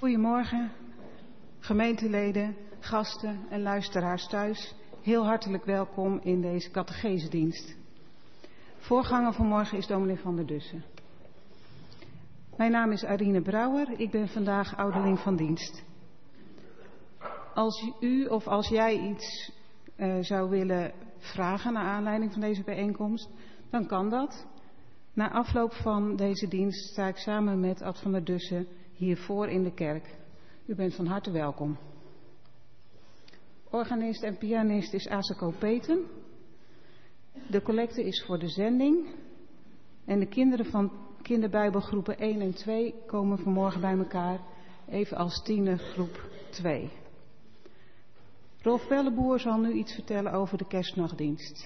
Goedemorgen, gemeenteleden, gasten en luisteraars thuis. Heel hartelijk welkom in deze catechesedienst. Voorganger vanmorgen is dominee Van der Dussen. Mijn naam is Arine Brouwer, ik ben vandaag ouderling van dienst. Als u of als jij iets zou willen vragen naar aanleiding van deze bijeenkomst, dan kan dat. Na afloop van deze dienst sta ik samen met Ad van der Dussen hiervoor in de kerk. U bent van harte welkom. Organist en pianist is Asako Peten. De collecte is voor de zending. En de kinderen van kinderbijbelgroepen 1 en 2 komen vanmorgen bij elkaar, even als tienergroep 2. Rolf Pelleboer zal nu iets vertellen over de kerstnachtdienst.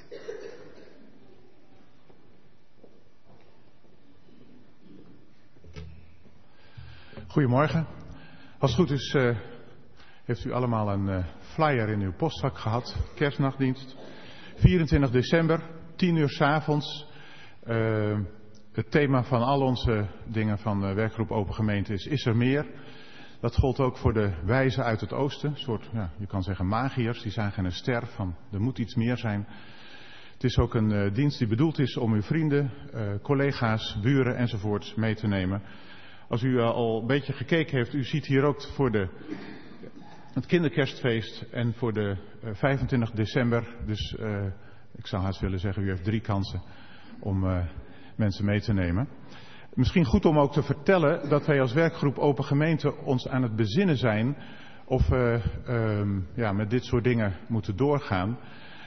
Goedemorgen. Als het goed is, heeft u allemaal een flyer in uw postzak gehad. Kerstnachtdienst. 24 december, 10 uur 's avonds. Het thema van al onze dingen van de werkgroep Open Gemeente is er meer. Dat gold ook voor de wijzen uit het oosten. Een soort, ja, je kan zeggen magiërs. Die zagen een ster van, er moet iets meer zijn. Het is ook een dienst die bedoeld is om uw vrienden, collega's, buren enzovoorts mee te nemen. Als u al een beetje gekeken heeft, u ziet hier ook voor het kinderkerstfeest en voor de 25 december. Dus ik zou haast willen zeggen, u heeft 3 kansen om mensen mee te nemen. Misschien goed om ook te vertellen dat wij als werkgroep Open Gemeente ons aan het bezinnen zijn of we met dit soort dingen moeten doorgaan.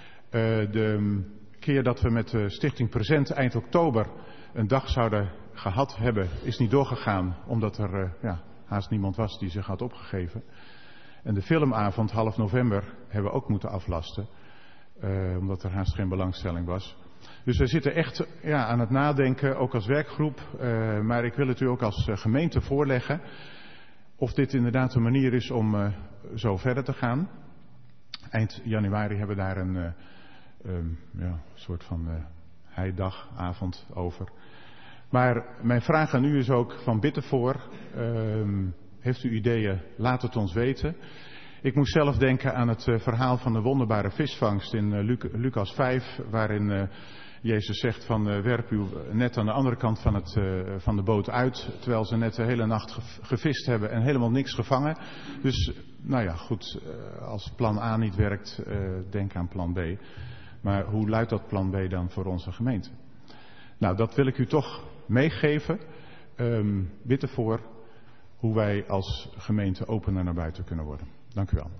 De keer dat we met de Stichting Present eind oktober een dag zouden gehad hebben, is niet doorgegaan omdat er haast niemand was die zich had opgegeven. En de filmavond half november hebben we ook moeten aflasten, omdat er haast geen belangstelling was. Dus we zitten echt aan het nadenken, ook als werkgroep, maar ik wil het u ook als gemeente voorleggen of dit inderdaad een manier is om zo verder te gaan. Eind januari hebben we daar een soort van heidagavond over. Maar mijn vraag aan u is ook van bid ervoor. Heeft u ideeën? Laat het ons weten. Ik moest zelf denken aan het verhaal van de wonderbare visvangst in Lucas 5, waarin Jezus zegt van werp uw net aan de andere kant van de boot uit, terwijl ze net de hele nacht gevist hebben en helemaal niks gevangen. Dus goed, als plan A niet werkt, denk aan plan B. Maar hoe luidt dat plan B dan voor onze gemeente? Nou, dat wil ik u toch meegeven. Bid ervoor hoe wij als gemeente opener naar buiten kunnen worden. Dank u wel.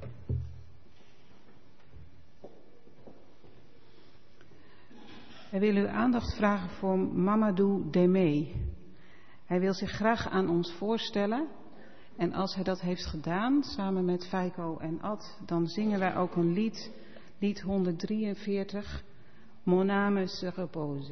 Wij willen uw aandacht vragen voor Mamadou Demé. Hij wil zich graag aan ons voorstellen. En als hij dat heeft gedaan, samen met Feiko en Ad, dan zingen wij ook een lied 143, Mon âme se repose.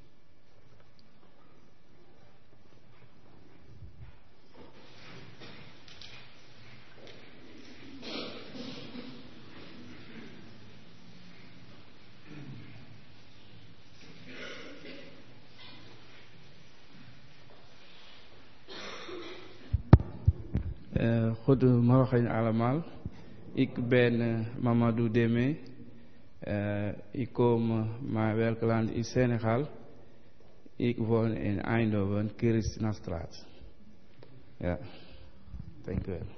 Goedemorgen allemaal. Ik ben Mamadou Demé. Ik kom mijn werkland in Senegal. Ik woon in Eindhoven, Christianastraat. Ja, dank u wel.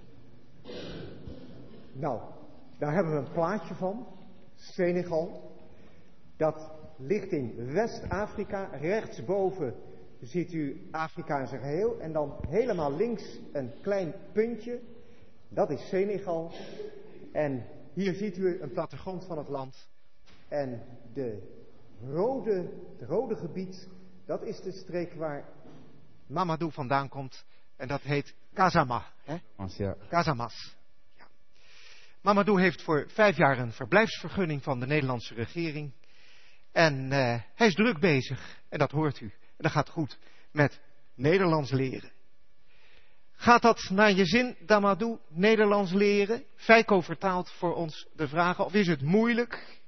Nou, daar hebben we een plaatje van. Senegal. Dat ligt in West-Afrika. Rechtsboven ziet u Afrika in zijn geheel. En dan helemaal links een klein puntje. Dat is Senegal. En hier ziet u een plattegrond van het land. En het rode gebied, dat is de streek waar Mamadou vandaan komt. En dat heet Casamance. Ja. Casamance. Ja. Mamadou heeft voor 5 jaar een verblijfsvergunning van de Nederlandse regering. En hij is druk bezig. En dat hoort u. En dat gaat goed met Nederlands leren. Gaat dat naar je zin, Mamadou, Nederlands leren? Feiko vertaalt voor ons de vragen. Of is het moeilijk?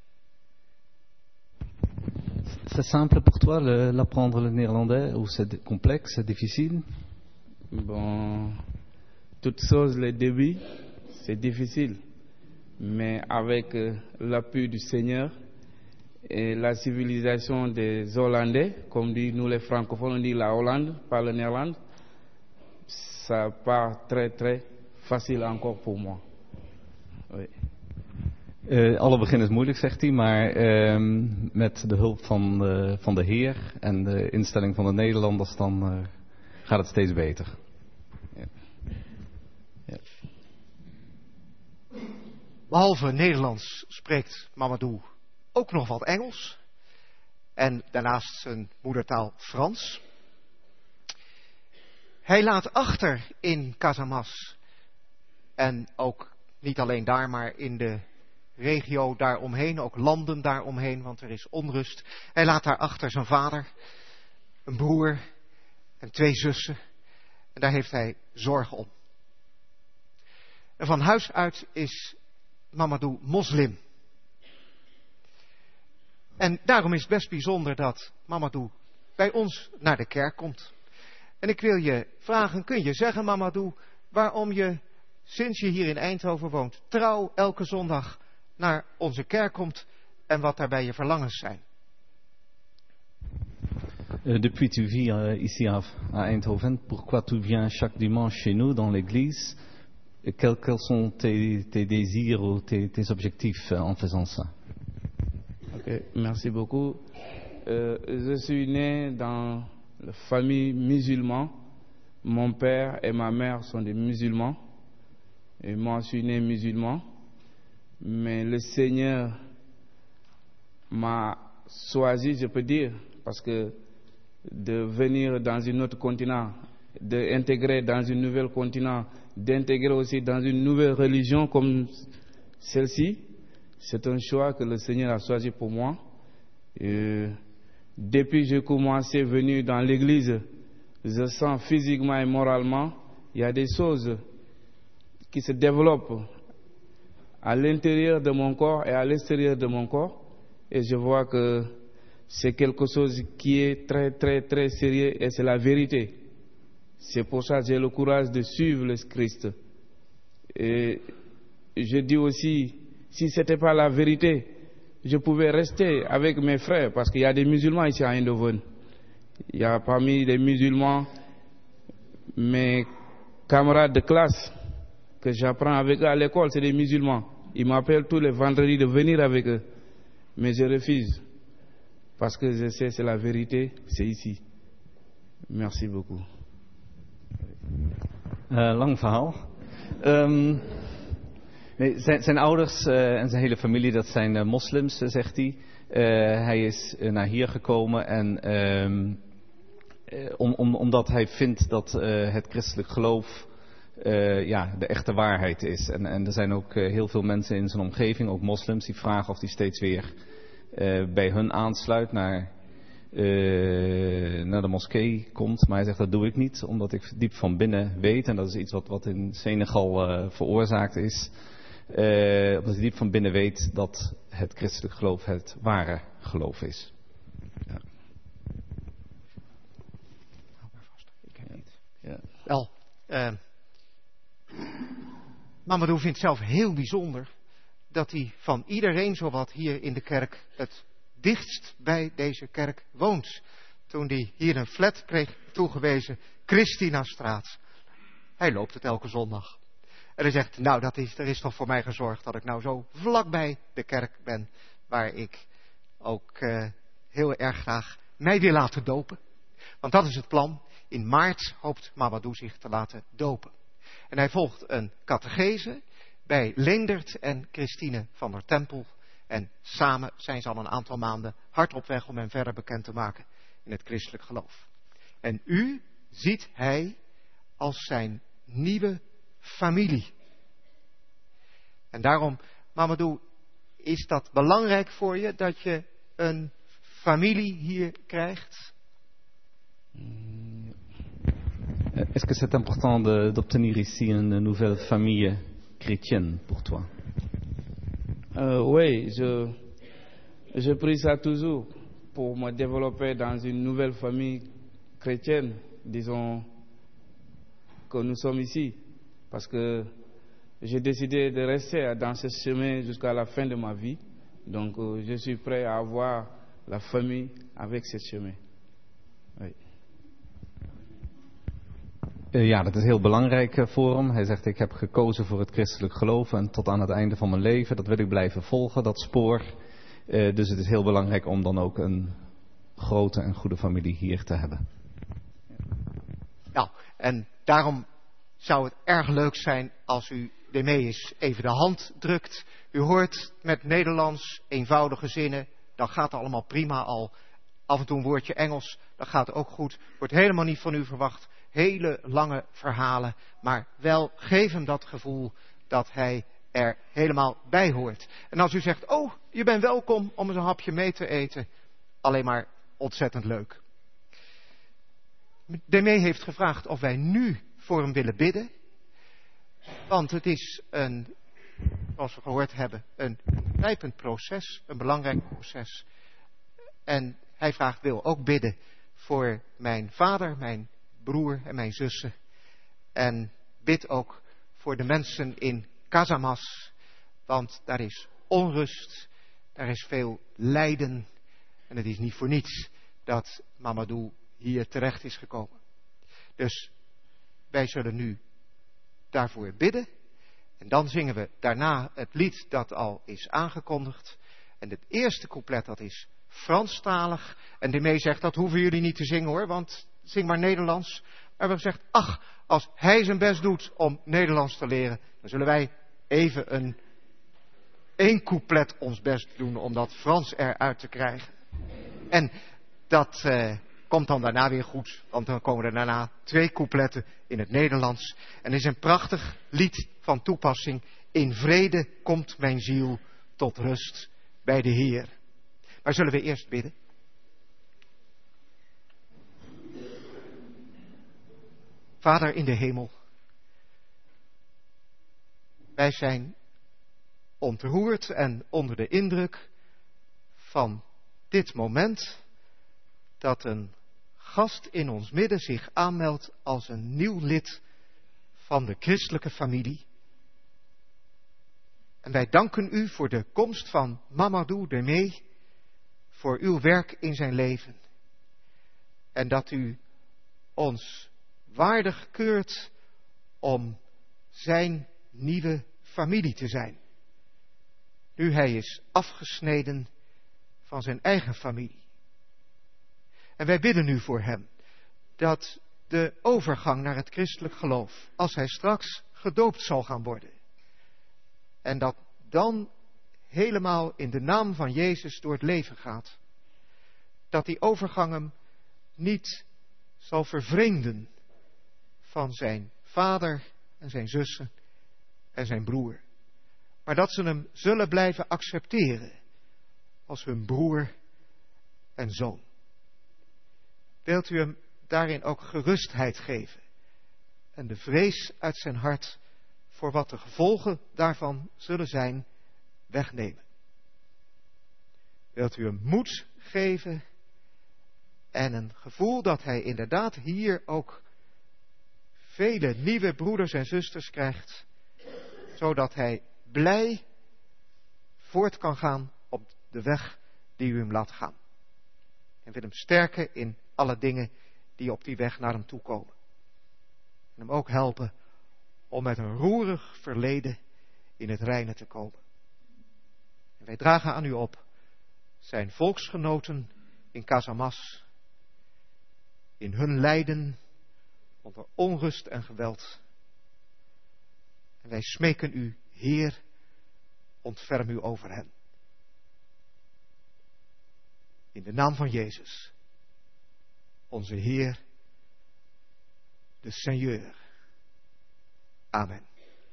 C'est simple pour toi l'apprendre le néerlandais ou c'est complexe, c'est difficile? Bon, Toutes choses, les débuts, c'est difficile. Mais avec l'appui du Seigneur et la civilisation des Hollandais, comme dit nous les francophones, on dit la Hollande, pas le Néerlande, ça part très très facile encore pour moi. Oui. Alle begin is moeilijk, zegt hij, maar met de hulp van de Heer en de instelling van de Nederlanders, dan gaat het steeds beter. Ja. Ja. Behalve Nederlands spreekt Mamadou ook nog wat Engels. En daarnaast zijn moedertaal Frans. Hij laat achter in Casamas. En ook niet alleen daar, maar in de regio daaromheen, ook landen daaromheen, want er is onrust. Hij laat daar achter zijn vader, een broer en 2 zussen. En daar heeft hij zorg om. En van huis uit is Mamadou moslim. En daarom is het best bijzonder dat Mamadou bij ons naar de kerk komt. En ik wil je vragen, kun je zeggen, Mamadou, waarom je, sinds je hier in Eindhoven woont, trouw elke zondag naar onze kerk komt en wat daarbij je verlangens zijn? Depuis tu vis ici à Eindhoven, pourquoi tu viens chaque dimanche chez nous dans l'église? Quels sont tes désirs ou tes objectifs en faisant ça? Ok, merci beaucoup. Je suis né dans la famille musulmane. Mon père et ma mère sont des musulmans. Et moi, je suis né musulman. Mais le Seigneur m'a choisi, je peux dire, parce que de venir dans un autre continent, d'intégrer dans un nouvel continent, d'intégrer aussi dans une nouvelle religion comme celle-ci, c'est un choix que le Seigneur a choisi pour moi. Depuis que j'ai commencé à venir dans l'église, je sens physiquement et moralement, il y a des choses qui se développent à l'intérieur de mon corps et à l'extérieur de mon corps. Et je vois que c'est quelque chose qui est très, très, très sérieux et c'est la vérité. C'est pour ça que j'ai le courage de suivre le Christ. Et je dis aussi, si ce n'était pas la vérité, je pouvais rester avec mes frères, parce qu'il y a des musulmans ici à Eindhoven. Il y a parmi les musulmans mes camarades de classe que j'apprends avec eux à l'école, c'est des musulmans. Ils m'appellent tous les vendredis de venir avec eux. Mais je refuse. Parce que je sais c'est la vérité, c'est ici. Merci beaucoup. Lang verhaal. Nee, zijn ouders en zijn hele familie, dat zijn moslims, zegt hij. Hij is naar hier gekomen en omdat hij vindt dat het christelijk geloof de echte waarheid is. En er zijn ook heel veel mensen in zijn omgeving, ook moslims, die vragen of hij steeds weer bij hun aansluit, naar de moskee komt. Maar hij zegt, dat doe ik niet, omdat ik diep van binnen weet, en dat is iets wat in Senegal veroorzaakt is, omdat hij diep van binnen weet dat het christelijk geloof het ware geloof is. Ja. Ja. Wel, Mamadou vindt zelf heel bijzonder dat hij van iedereen zowat hier in de kerk het dichtst bij deze kerk woont. Toen hij hier een flat kreeg toegewezen, Christinastraat. Hij loopt het elke zondag. En hij zegt, nou er is toch voor mij gezorgd dat ik nou zo vlakbij de kerk ben, waar ik ook heel erg graag mij wil laten dopen. Want dat is het plan. In maart hoopt Mamadou zich te laten dopen. En hij volgt een catechese bij Leendert en Christine van der Tempel. En samen zijn ze al een aantal maanden hard op weg om hem verder bekend te maken in het christelijk geloof. En u ziet hij als zijn nieuwe familie. En daarom, Mamadou, is dat belangrijk voor je dat je een familie hier krijgt? Est-ce que c'est important d'obtenir ici une nouvelle famille chrétienne pour toi? Oui, je prie ça toujours pour me développer dans une nouvelle famille chrétienne, disons que nous sommes ici. parce que j'ai décidé de rester dans ce chemin jusqu'à la fin de ma vie. Donc je suis prêt à avoir la famille avec ce chemin. Oui. Ja, dat is heel belangrijk voor hem. Hij zegt, ik heb gekozen voor het christelijk geloof en tot aan het einde van mijn leven, dat wil ik blijven volgen, dat spoor. Dus het is heel belangrijk om dan ook een grote en goede familie hier te hebben. Nou, en daarom zou het erg leuk zijn als u Demeus even de hand drukt. U hoort met Nederlands eenvoudige zinnen, dat gaat allemaal prima al. Af en toe een woordje Engels, dat gaat ook goed. Wordt helemaal niet van u verwacht. Hele lange verhalen, maar wel geef hem dat gevoel dat hij er helemaal bij hoort. En als u zegt, oh, je bent welkom om eens een hapje mee te eten, alleen maar ontzettend leuk. Demee heeft gevraagd of wij nu voor hem willen bidden, want het is zoals we gehoord hebben, een ingrijpend proces, een belangrijk proces. En hij vraagt, wil ook bidden voor mijn vader, mijn broer en mijn zussen. En bid ook voor de mensen in Casamas, want daar is onrust, daar is veel lijden. En het is niet voor niets dat Mamadou hier terecht is gekomen. Dus wij zullen nu daarvoor bidden. En dan zingen we daarna het lied dat al is aangekondigd. En het eerste couplet dat is Franstalig. En Demee zegt, dat hoeven jullie niet te zingen hoor, want zing maar Nederlands. Maar we hebben gezegd, ach, als hij zijn best doet om Nederlands te leren, dan zullen wij even één couplet ons best doen om dat Frans eruit te krijgen. En dat komt dan daarna weer goed, want dan komen er daarna 2 coupletten in het Nederlands. En het is een prachtig lied van toepassing. In vrede komt mijn ziel tot rust bij de Heer. Maar zullen we eerst bidden? Vader in de hemel, wij zijn ontroerd en onder de indruk van dit moment dat een gast in ons midden zich aanmeldt als een nieuw lid van de christelijke familie. En wij danken u voor de komst van Mamadou Demee, voor uw werk in zijn leven. En dat u ons waardig keurt om zijn nieuwe familie te zijn. Nu hij is afgesneden van zijn eigen familie. En wij bidden nu voor hem dat de overgang naar het christelijk geloof, als hij straks gedoopt zal gaan worden, en dat dan helemaal in de naam van Jezus door het leven gaat, dat die overgang hem niet zal vervreemden van zijn vader en zijn zussen en zijn broer, maar dat ze hem zullen blijven accepteren als hun broer en zoon. Wilt u hem daarin ook gerustheid geven en de vrees uit zijn hart voor wat de gevolgen daarvan zullen zijn, wegnemen. Wilt u hem moed geven en een gevoel dat hij inderdaad hier ook vele nieuwe broeders en zusters krijgt, zodat hij blij voort kan gaan op de weg die u hem laat gaan. En wil hem sterken in alle dingen die op die weg naar hem toe komen. En hem ook helpen om met een roerig verleden in het reine te komen. En wij dragen aan u op zijn volksgenoten in Casamas, in hun lijden onder onrust en geweld. En wij smeken u, Heer, ontferm u over hen. In de naam van Jezus, onze Heer, de Seigneur. Amen.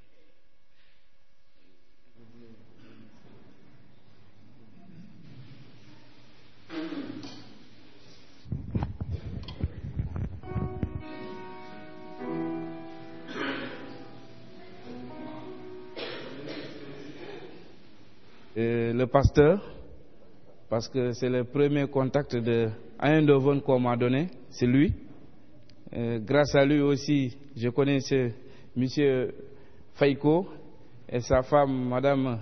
Le pasteur, parce que c'est le premier contact de Eindhoven qu'on m'a donné, c'est lui. Grâce à lui aussi, je connais ce monsieur Faiko et sa femme, Madame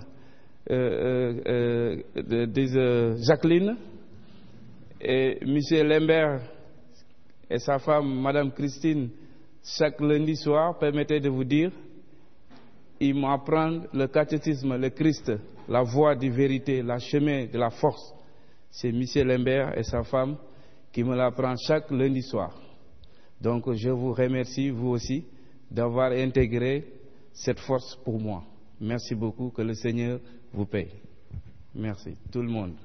Jacqueline, et Monsieur Lambert et sa femme, Madame Christine, chaque lundi soir, permettez de vous dire, ils m'apprennent le catéchisme, le Christ, la voie de vérité, le chemin de la force. C'est Monsieur Lambert et sa femme qui me l'apprennent chaque lundi soir. Donc je vous remercie, vous aussi, d'avoir intégré cette force pour moi. Merci beaucoup, que le Seigneur vous paye. Merci, tout le monde.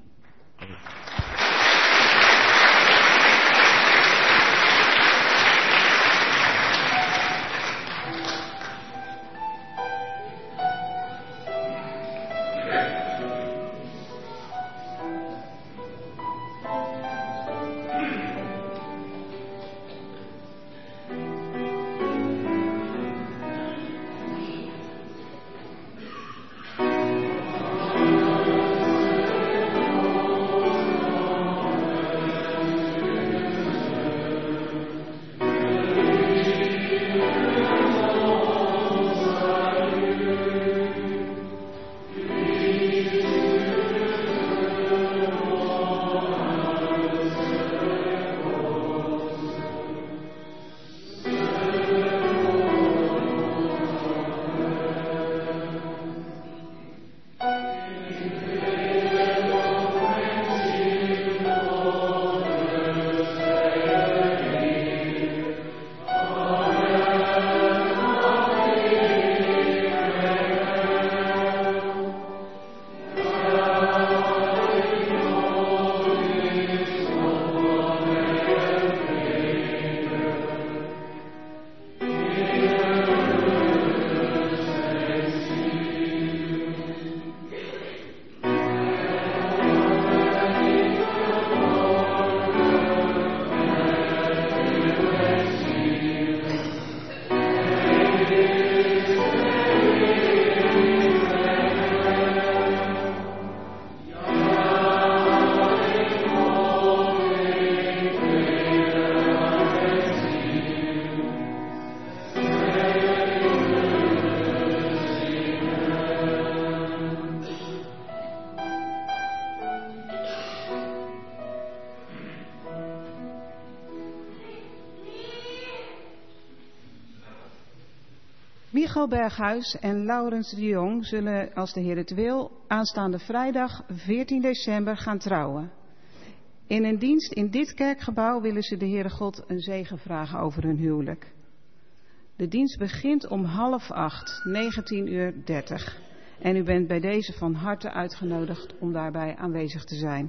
Michael Berghuis en Laurens de Jong zullen, als de Heer het wil, aanstaande vrijdag 14 december gaan trouwen. In een dienst in dit kerkgebouw willen ze de Heere God een zegen vragen over hun huwelijk. De dienst begint om 7:30, 19:30. En u bent bij deze van harte uitgenodigd om daarbij aanwezig te zijn.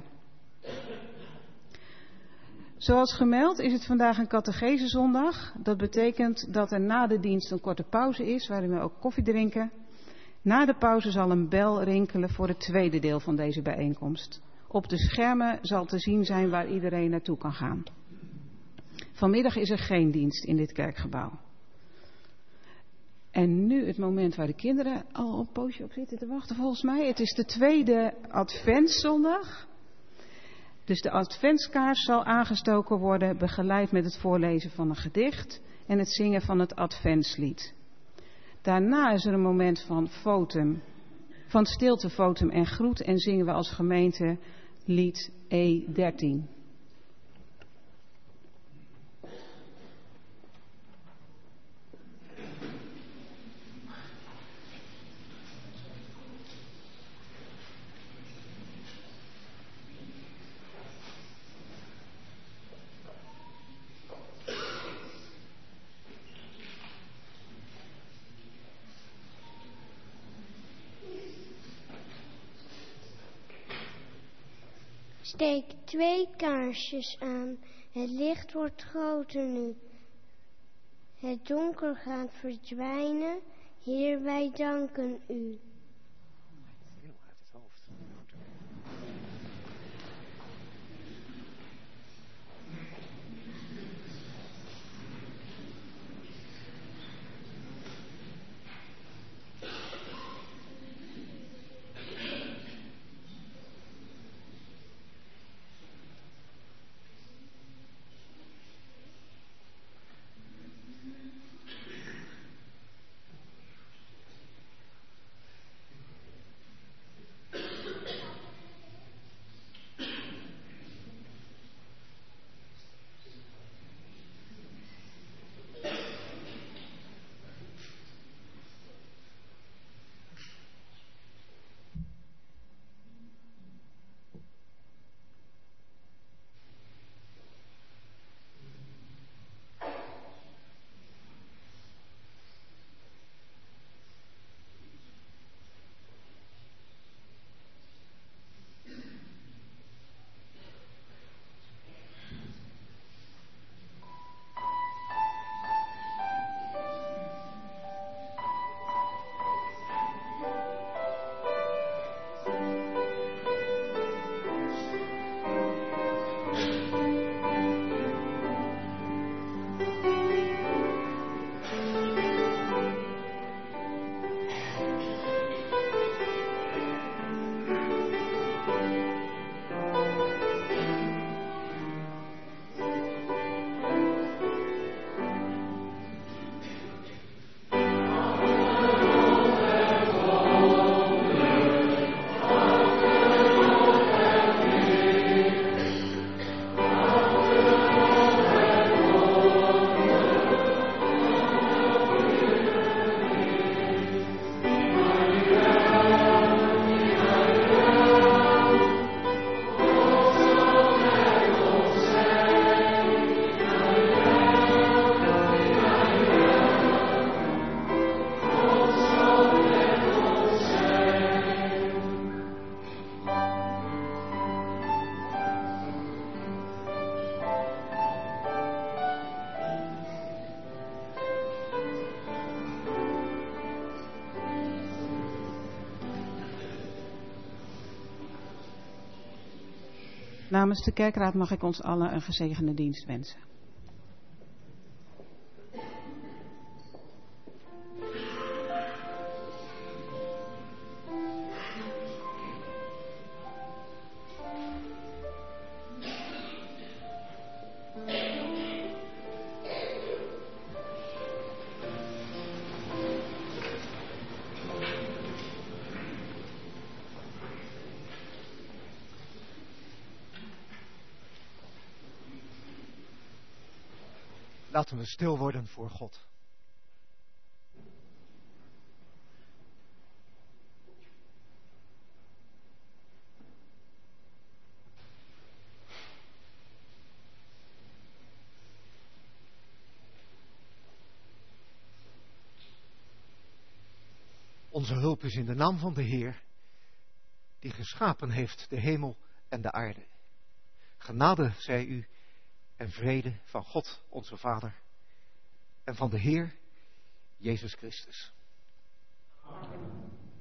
Zoals gemeld is het vandaag een catechesezondag. Dat betekent dat er na de dienst een korte pauze is, waarin we ook koffie drinken. Na de pauze zal een bel rinkelen voor het tweede deel van deze bijeenkomst. Op de schermen zal te zien zijn waar iedereen naartoe kan gaan. Vanmiddag is er geen dienst in dit kerkgebouw. En nu het moment waar de kinderen al een poosje op zitten te wachten volgens mij. Het is de tweede adventszondag. Dus de adventskaars zal aangestoken worden, begeleid met het voorlezen van een gedicht en het zingen van het adventslied. Daarna is er een moment van stilte, fotum en groet en zingen we als gemeente lied E13. Steek 2 kaarsjes aan, het licht wordt groter nu. Het donker gaat verdwijnen, Heer, wij danken u. Namens de kerkraad mag ik ons allen een gezegende dienst wensen. Laten we stil worden voor God. Onze hulp is in de naam van de Heer, die geschapen heeft de hemel en de aarde. Genade zij u en vrede van God onze Vader en van de Heer Jezus Christus. Amen.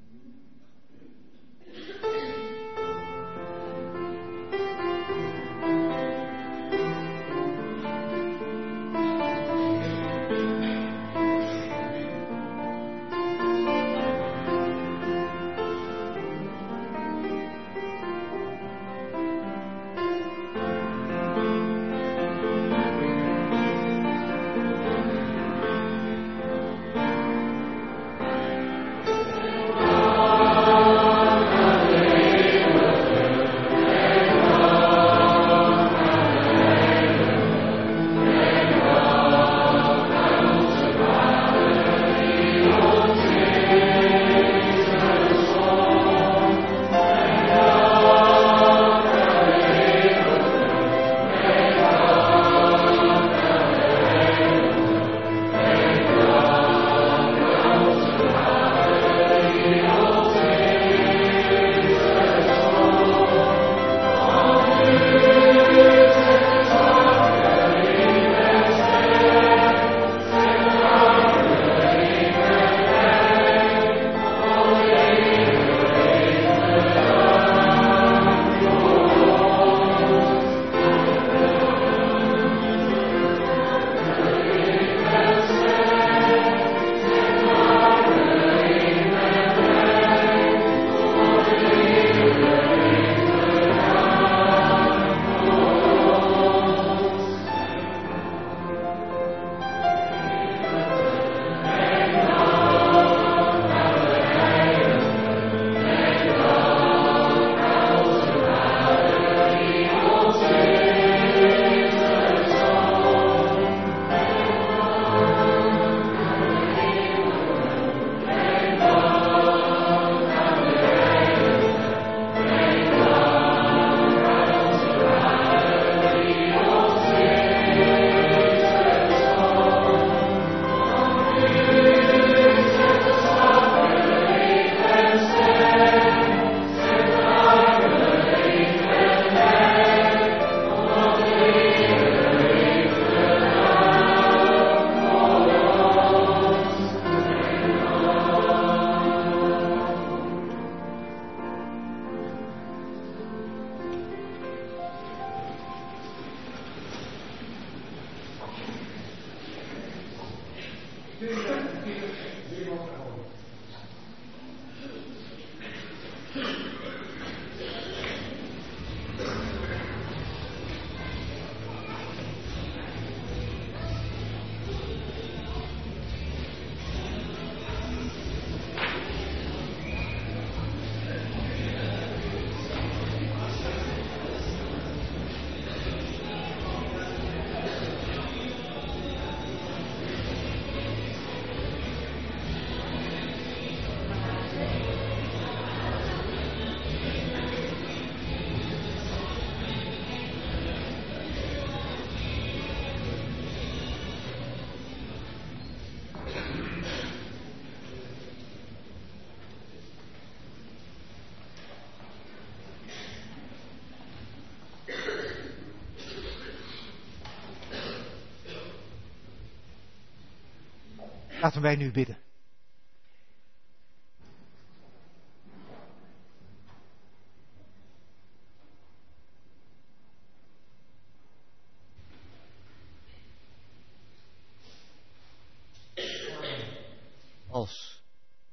Laten wij nu bidden.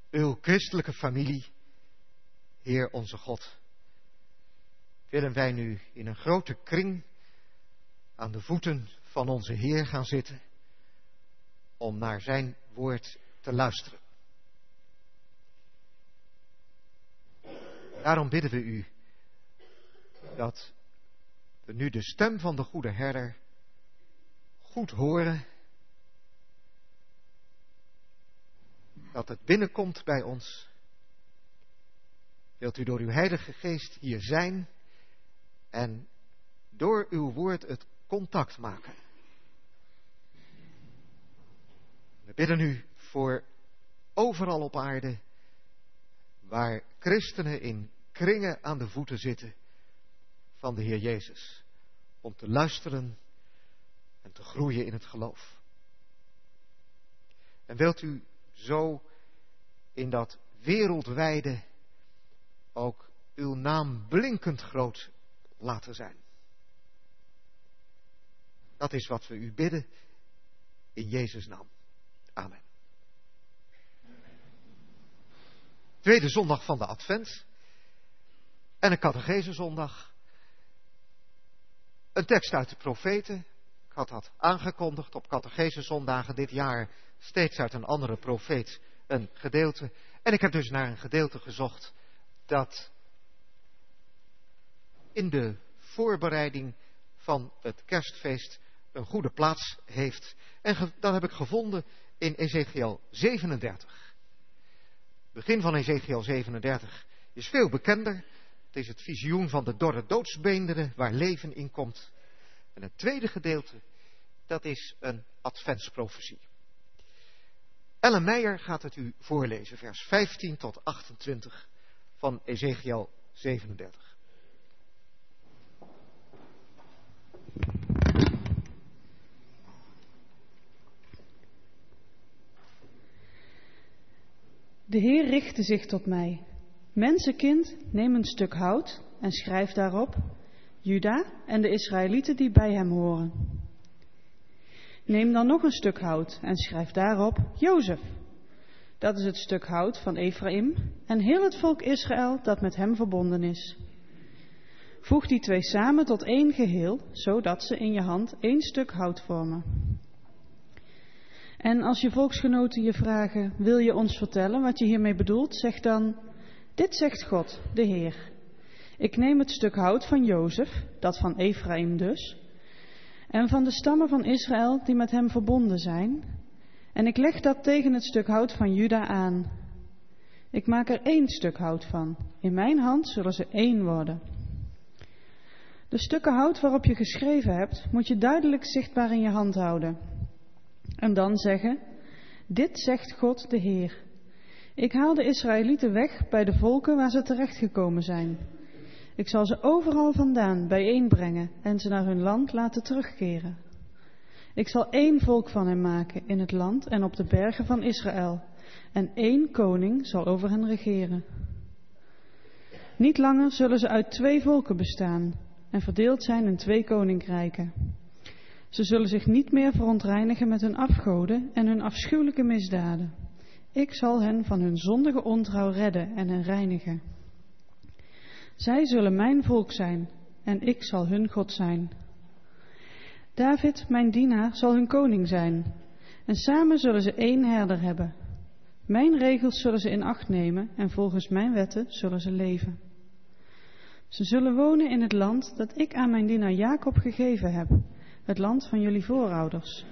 uw christelijke familie, Heer onze God, willen wij nu in een grote kring aan de voeten van onze Heer gaan zitten om naar zijn woord te luisteren. Daarom bidden we u dat we nu de stem van de goede herder goed horen, dat het binnenkomt bij ons. Wilt u door uw Heilige Geest hier zijn en door uw woord het contact maken. We bidden u voor overal op aarde waar christenen in kringen aan de voeten zitten van de Heer Jezus, om te luisteren en te groeien in het geloof. En wilt u zo in dat wereldwijde ook uw naam blinkend groot laten zijn. Dat is wat we u bidden in Jezus' naam. Amen. Tweede zondag van de Advent en een catechesezondag. Een tekst uit de profeten. Ik had dat aangekondigd op catechesezondagen dit jaar, steeds uit een andere profeet een gedeelte. En ik heb dus naar een gedeelte gezocht dat in de voorbereiding van het kerstfeest een goede plaats heeft. En dat heb ik gevonden in Ezekiel 37. Het begin van Ezekiel 37 is veel bekender. Het is het visioen van de dorre doodsbeenderen waar leven in komt. En het tweede gedeelte, dat is een adventsprofetie. Ellen Meijer gaat het u voorlezen, vers 15 tot 28 van Ezekiel 37. De Heer richtte zich tot mij. Mensenkind, neem een stuk hout en schrijf daarop Juda en de Israëlieten die bij hem horen. Neem dan nog een stuk hout en schrijf daarop Jozef. Dat is het stuk hout van Ephraim en heel het volk Israël dat met hem verbonden is. Voeg die twee samen tot één geheel, zodat ze in je hand één stuk hout vormen. En als je volksgenoten je vragen, wil je ons vertellen wat je hiermee bedoelt, zeg dan, dit zegt God, de Heer. Ik neem het stuk hout van Jozef, dat van Ephraim dus, en van de stammen van Israël die met hem verbonden zijn, en ik leg dat tegen het stuk hout van Juda aan. Ik maak er één stuk hout van. In mijn hand zullen ze één worden. De stukken hout waarop je geschreven hebt, moet je duidelijk zichtbaar in je hand houden. En dan zeggen, dit zegt God de Heer. Ik haal de Israëlieten weg bij de volken waar ze terechtgekomen zijn. Ik zal ze overal vandaan bijeenbrengen en ze naar hun land laten terugkeren. Ik zal één volk van hen maken in het land en op de bergen van Israël. En één koning zal over hen regeren. Niet langer zullen ze uit twee volken bestaan en verdeeld zijn in twee koninkrijken. Ze zullen zich niet meer verontreinigen met hun afgoden en hun afschuwelijke misdaden. Ik zal hen van hun zondige ontrouw redden en hen reinigen. Zij zullen mijn volk zijn en ik zal hun God zijn. David, mijn dienaar, zal hun koning zijn en samen zullen ze één herder hebben. Mijn regels zullen ze in acht nemen en volgens mijn wetten zullen ze leven. Ze zullen wonen in het land dat ik aan mijn dienaar Jacob gegeven heb, het land van jullie voorouders.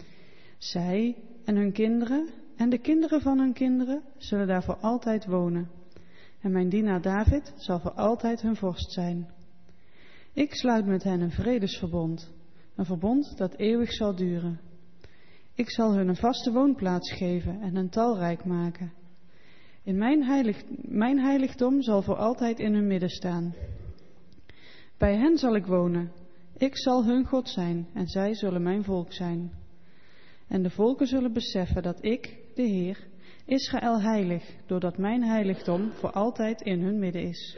Zij en hun kinderen en de kinderen van hun kinderen zullen daar voor altijd wonen. En mijn dienaar David zal voor altijd hun vorst zijn. Ik sluit met hen een vredesverbond, een verbond dat eeuwig zal duren. Ik zal hun een vaste woonplaats geven en hen talrijk maken. In mijn heiligdom zal voor altijd in hun midden staan. Bij hen zal ik wonen. Ik zal hun God zijn en zij zullen mijn volk zijn. En de volken zullen beseffen dat ik, de Heer, Israël heilig, doordat mijn heiligdom voor altijd in hun midden is.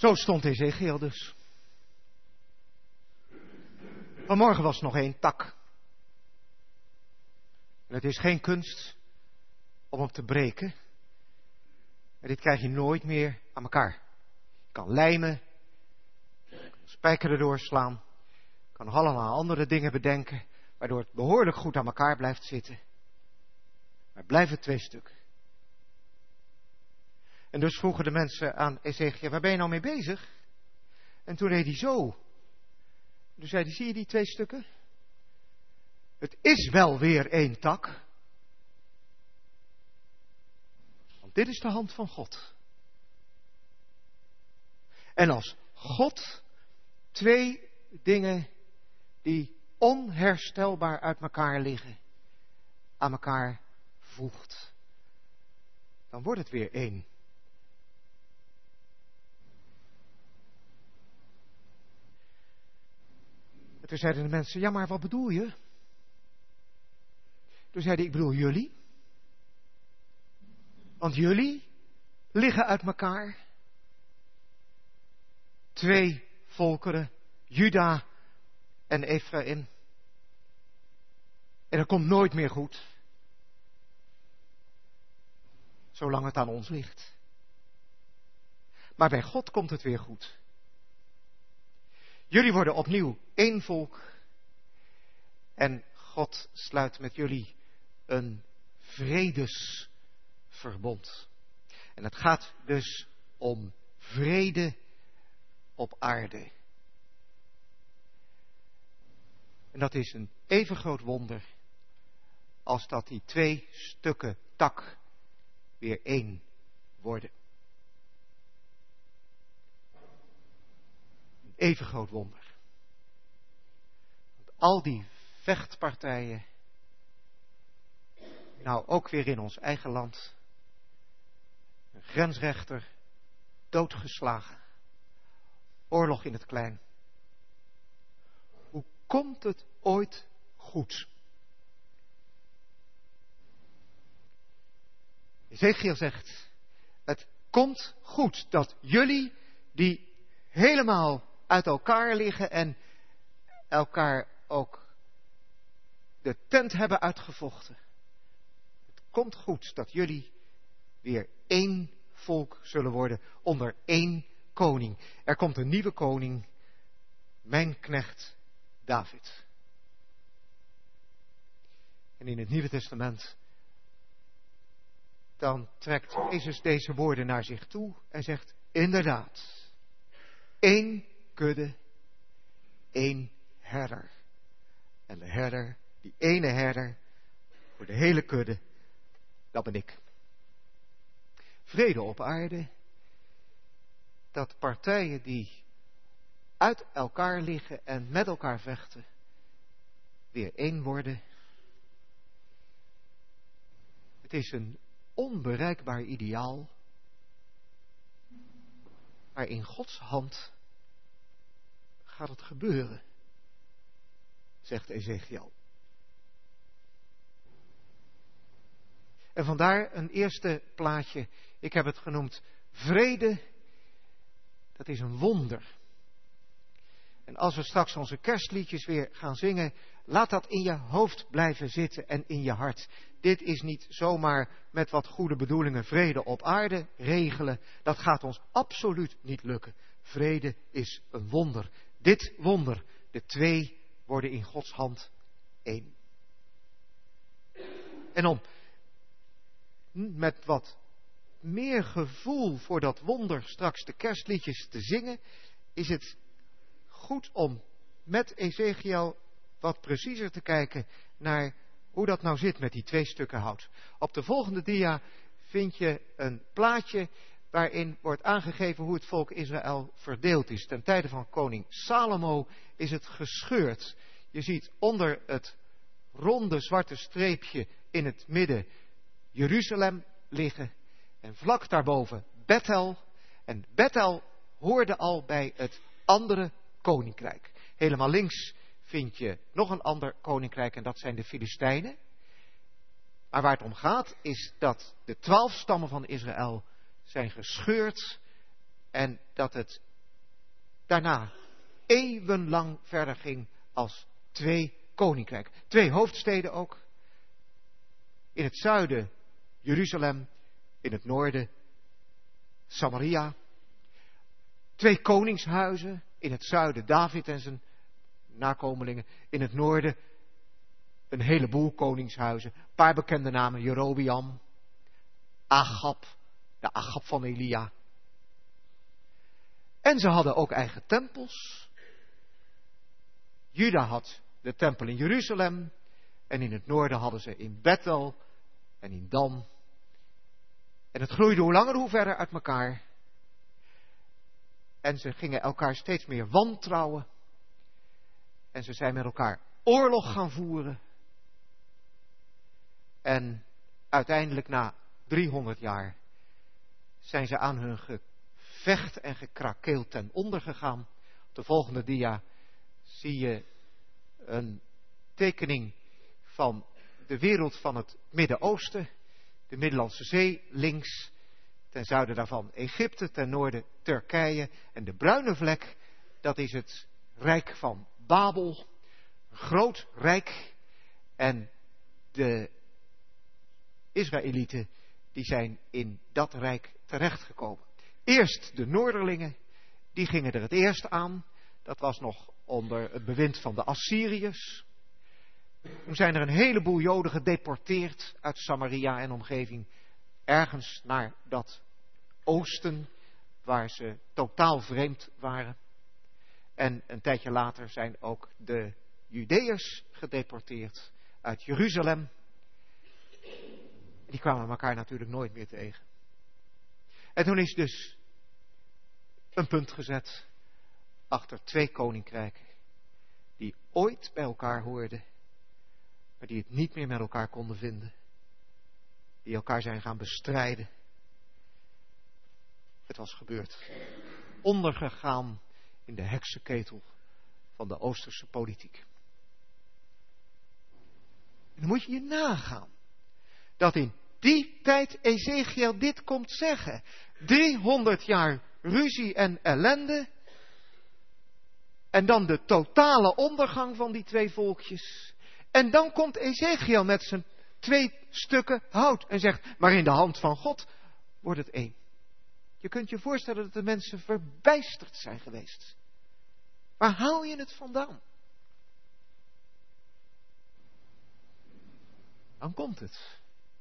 Zo stond Ezechiel dus. Vanmorgen was nog 1 tak. En het is geen kunst om hem te breken. En dit krijg je nooit meer aan elkaar. Je kan lijmen, spijker erdoor slaan, je kan nog allemaal andere dingen bedenken, waardoor het behoorlijk goed aan elkaar blijft zitten. Maar blijven 2 stukken. En dus vroegen de mensen aan Ezechiel, waar ben je nou mee bezig? En toen deed hij zo. Toen zei hij, zie je die 2 stukken? Het is wel weer 1 tak. Want dit is de hand van God. En als God 2 dingen die onherstelbaar uit elkaar liggen, aan elkaar voegt, dan wordt het weer 1. En toen zeiden de mensen, ja, maar wat bedoel je? Toen zei hij, ik bedoel jullie. Want jullie liggen uit elkaar. 2 volkeren, Juda en Ephraim. En dat komt nooit meer goed. Zolang het aan ons ligt. Maar bij God komt het weer goed. Jullie worden opnieuw 1 volk. En God sluit met jullie een vredesverbond. En het gaat dus om vrede op aarde. En dat is een even groot wonder als dat die 2 stukken tak weer 1 worden. Een even groot wonder. Want al die vechtpartijen, nou ook weer in ons eigen land, een grensrechter doodgeslagen, oorlog in het klein. Hoe komt het ooit goed? Ezechiel zegt, het komt goed dat jullie die helemaal uit elkaar liggen en elkaar ook de tent hebben uitgevochten. Het komt goed dat jullie weer 1 volk zullen worden onder 1 koning. Er komt een nieuwe koning, mijn knecht David. En in het Nieuwe Testament, dan trekt Jezus deze woorden naar zich toe en zegt, inderdaad, 1 kudde, 1 herder. En de herder, die ene herder, voor de hele kudde, dat ben ik. Vrede op aarde, dat partijen die uit elkaar liggen en met elkaar vechten, weer 1 worden. Het is een onbereikbaar ideaal, maar in Gods hand gaat het gebeuren, zegt Ezechiel. En vandaar een eerste plaatje, ik heb het genoemd vrede, dat is een wonder. En als we straks onze kerstliedjes weer gaan zingen, laat dat in je hoofd blijven zitten en in je hart. Dit is niet zomaar met wat goede bedoelingen vrede op aarde regelen. Dat gaat ons absoluut niet lukken. Vrede is een wonder. Dit wonder, de 2 worden in Gods hand 1. En om met wat meer gevoel voor dat wonder straks de kerstliedjes te zingen, is het goed om met Ezechiel wat preciezer te kijken naar hoe dat nou zit met die 2 stukken hout. Op de volgende dia vind je een plaatje waarin wordt aangegeven hoe het volk Israël verdeeld is. Ten tijde van koning Salomo is het gescheurd. Je ziet onder het ronde zwarte streepje in het midden Jeruzalem liggen. En vlak daarboven Bethel. En Bethel hoorde al bij het andere koninkrijk. Helemaal links vind je nog een ander koninkrijk en dat zijn de Filistijnen. Maar waar het om gaat is dat de 12 stammen van Israël zijn gescheurd en dat het daarna eeuwenlang verder ging als 2 koninkrijken. 2 hoofdsteden ook. In het zuiden Jeruzalem, in het noorden Samaria. 2 koningshuizen, in het zuiden David en zijn nakomelingen, in het noorden een heleboel koningshuizen. Een paar bekende namen, Jerobeam, Agab, de Agab van Elia. En ze hadden ook eigen tempels. Juda had de tempel in Jeruzalem. En in het noorden hadden ze in Bethel en in Dan. En het groeide hoe langer hoe verder uit elkaar. En ze gingen elkaar steeds meer wantrouwen. En ze zijn met elkaar oorlog gaan voeren. En uiteindelijk na 300 jaar zijn ze aan hun gevecht en gekrakeel ten onder gegaan. Op de volgende dia zie je een tekening van de wereld van het Midden-Oosten. De Middellandse Zee links, ten zuiden daarvan Egypte, ten noorden Turkije. En de bruine vlek, dat is het rijk van Babel. Een groot rijk. En de Israëlieten, die zijn in dat rijk terechtgekomen. Eerst de Noorderlingen, die gingen er het eerst aan. Dat was nog onder het bewind van de Assyriërs. Toen zijn er een heleboel Joden gedeporteerd uit Samaria en omgeving. Ergens naar dat oosten, waar ze totaal vreemd waren. En een tijdje later zijn ook de Judeërs gedeporteerd uit Jeruzalem. Die kwamen elkaar natuurlijk nooit meer tegen. En toen is dus een punt gezet achter 2 koninkrijken die ooit bij elkaar hoorden, maar die het niet meer met elkaar konden vinden. Die elkaar zijn gaan bestrijden. Het was gebeurd. Ondergegaan in de heksenketel van de Oosterse politiek. En dan moet je je nagaan dat in die tijd Ezechiel dit komt zeggen. 300 jaar ruzie en ellende. En dan de totale ondergang van die 2 volkjes. En dan komt Ezechiel met zijn 2 stukken hout en zegt, maar in de hand van God wordt het 1. Je kunt je voorstellen dat de mensen verbijsterd zijn geweest. Waar haal je het vandaan? Dan komt het.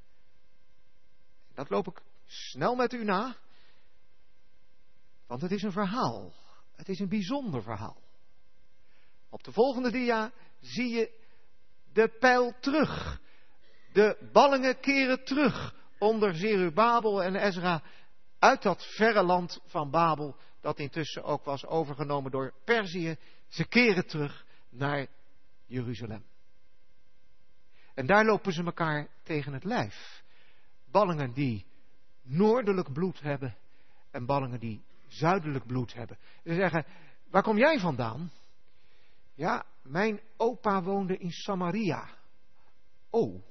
Dat loop ik snel met u na. Want het is een verhaal. Het is een bijzonder verhaal. Op de volgende dia zie je de pijl terug. De ballingen keren terug onder Zerubabel en Ezra uit dat verre land van Babel, dat intussen ook was overgenomen door Perzië. Ze keren terug naar Jeruzalem. En daar lopen ze elkaar tegen het lijf. Ballingen die noordelijk bloed hebben en ballingen die zuidelijk bloed hebben. Ze zeggen, waar kom jij vandaan? Ja, mijn opa woonde in Samaria. Oh,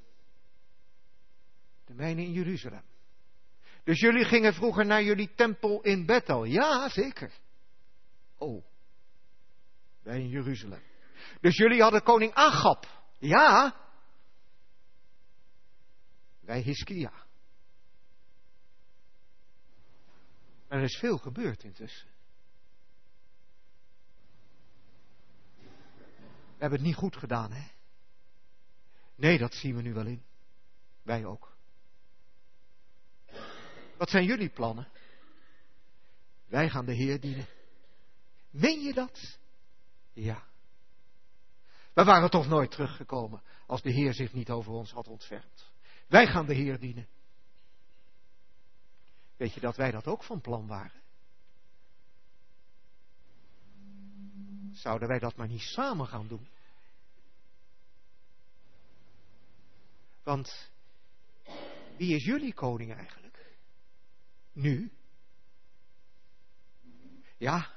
de mijne in Jeruzalem. Dus jullie gingen vroeger naar jullie tempel in Bethel? Ja, zeker. Oh, wij in Jeruzalem. Dus jullie hadden koning Agab? Ja. Wij Hiskia. Er is veel gebeurd intussen. We hebben het niet goed gedaan, hè? Nee, dat zien we nu wel in. Wij ook. Wat zijn jullie plannen? Wij gaan de Heer dienen. Meen je dat? Ja. We waren toch nooit teruggekomen als de Heer zich niet over ons had ontfermd. Wij gaan de Heer dienen. Weet je dat wij dat ook van plan waren? Zouden wij dat maar niet samen gaan doen? Want wie is jullie koning eigenlijk? Nu? Ja,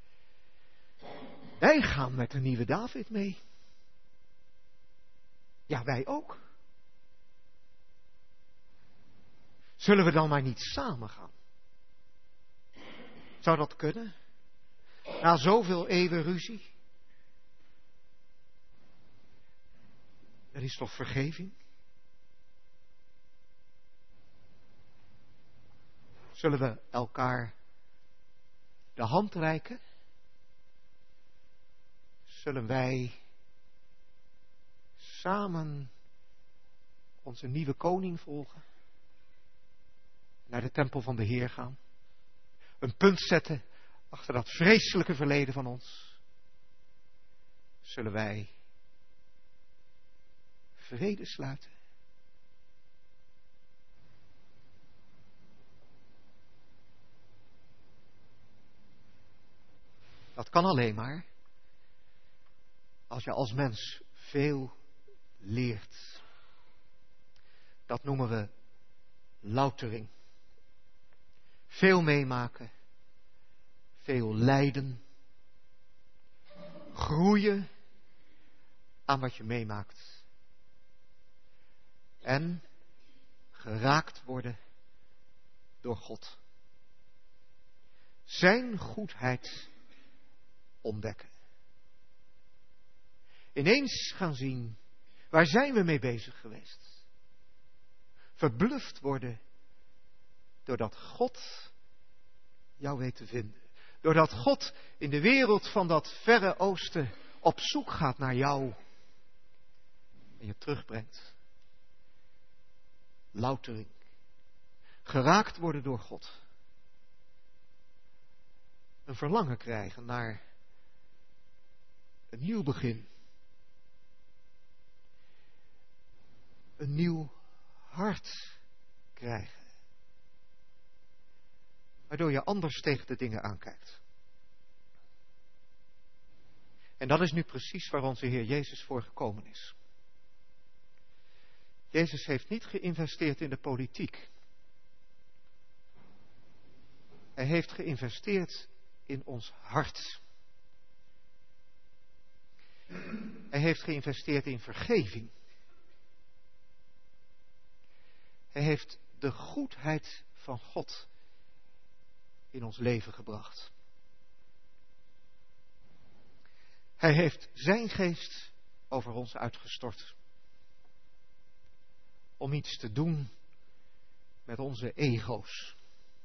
wij gaan met de nieuwe David mee. Ja, wij ook. Zullen we dan maar niet samen gaan? Zou dat kunnen? Na zoveel eeuwen ruzie. Er is toch vergeving? Zullen we elkaar de hand reiken? Zullen wij samen onze nieuwe koning volgen? Naar de tempel van de Heer gaan? Een punt zetten achter dat vreselijke verleden van ons? Zullen wij vrede sluiten? Dat kan alleen maar als je als mens veel leert. Dat noemen we loutering. Veel meemaken, veel lijden, groeien aan wat je meemaakt en geraakt worden door God. Zijn goedheid ontdekken. Ineens gaan zien, waar zijn we mee bezig geweest? Verbluft worden doordat God jou weet te vinden. Doordat God in de wereld van dat verre oosten op zoek gaat naar jou en je terugbrengt. Loutering. Geraakt worden door God. Een verlangen krijgen naar een nieuw begin. Een nieuw hart krijgen. Waardoor je anders tegen de dingen aankijkt. En dat is nu precies waar onze Heer Jezus voor gekomen is. Jezus heeft niet geïnvesteerd in de politiek. Hij heeft geïnvesteerd in ons hart. Hij heeft geïnvesteerd in vergeving. Hij heeft de goedheid van God in ons leven gebracht. Hij heeft zijn geest over ons uitgestort. Om iets te doen met onze ego's.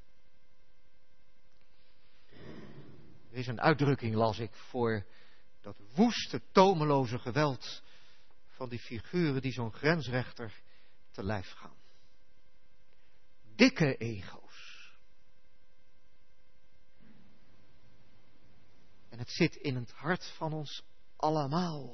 Er is een uitdrukking, las ik, voor dat woeste, tomeloze geweld van die figuren die zo'n grensrechter te lijf gaan. Dikke ego's. En het zit in het hart van ons allemaal.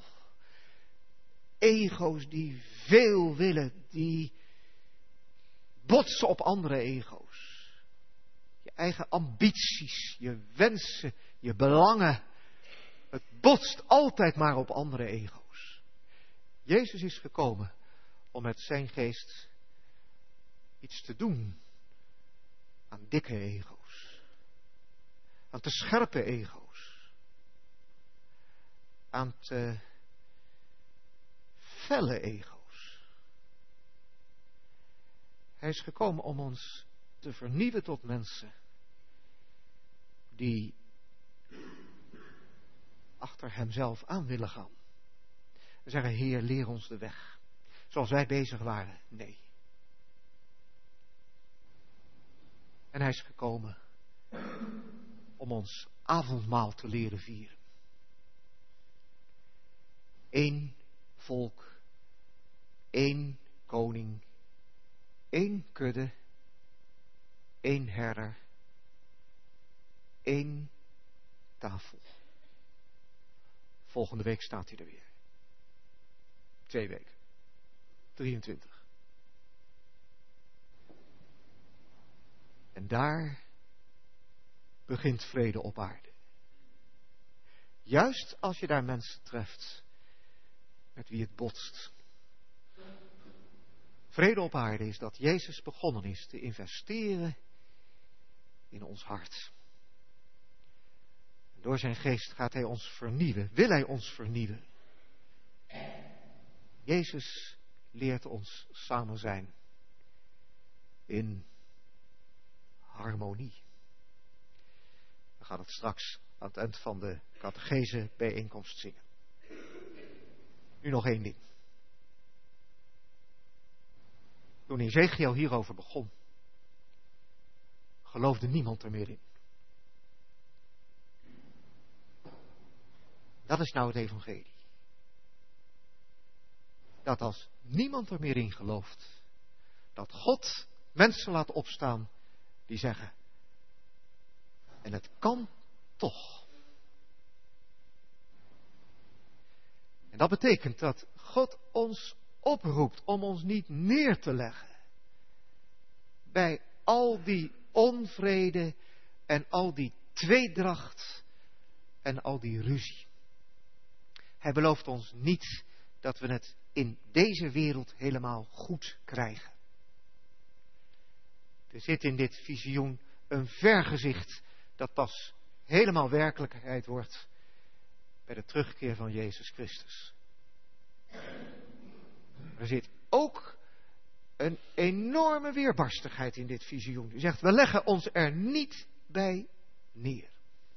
Ego's die veel willen, die botsen op andere ego's. Je eigen ambities, je wensen, je belangen. Het botst altijd maar op andere ego's. Jezus is gekomen om met zijn geest iets te doen aan dikke ego's. Aan te scherpe ego's. Aan te felle ego's. Hij is gekomen om ons te vernieuwen tot mensen die achter hemzelf aan willen gaan. En zeggen, Heer, leer ons de weg. Zoals wij bezig waren. Nee. En hij is gekomen om ons avondmaal te leren vieren. Eén volk, één koning, één kudde, één herder, één tafel. Volgende week staat hij er weer. 2 weken. 23. En daar begint vrede op aarde. Juist als je daar mensen treft met wie het botst. Vrede op aarde is dat Jezus begonnen is te investeren in ons hart. Door zijn geest gaat hij ons vernieuwen. Wil hij ons vernieuwen? Jezus leert ons samen zijn in harmonie. We gaan het straks aan het eind van de catechese bijeenkomst zingen. Nu nog één ding. Toen Ezechiel hierover begon, geloofde niemand er meer in. Dat is nou het evangelie. Dat als niemand er meer in gelooft, dat God mensen laat opstaan die zeggen, en het kan toch. En dat betekent dat God ons oproept om ons niet neer te leggen bij al die onvrede en al die tweedracht en al die ruzie. Hij belooft ons niet dat we het in deze wereld helemaal goed krijgen. Er zit in dit visioen een vergezicht dat pas helemaal werkelijkheid wordt bij de terugkeer van Jezus Christus. Er zit ook een enorme weerbarstigheid in dit visioen. U zegt, we leggen ons er niet bij neer.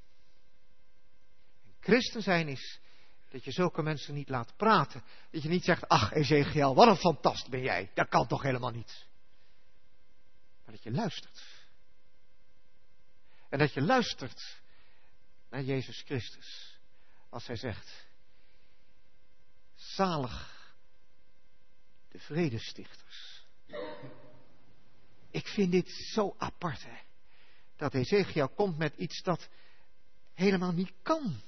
En christen zijn is dat je zulke mensen niet laat praten. Dat je niet zegt, ach Ezechiel, wat een fantast ben jij. Dat kan toch helemaal niet. Maar dat je luistert. En dat je luistert naar Jezus Christus. Als hij zegt, zalig de vredestichters. Ik vind dit zo apart, hè. Dat Ezechiel komt met iets dat helemaal niet kan.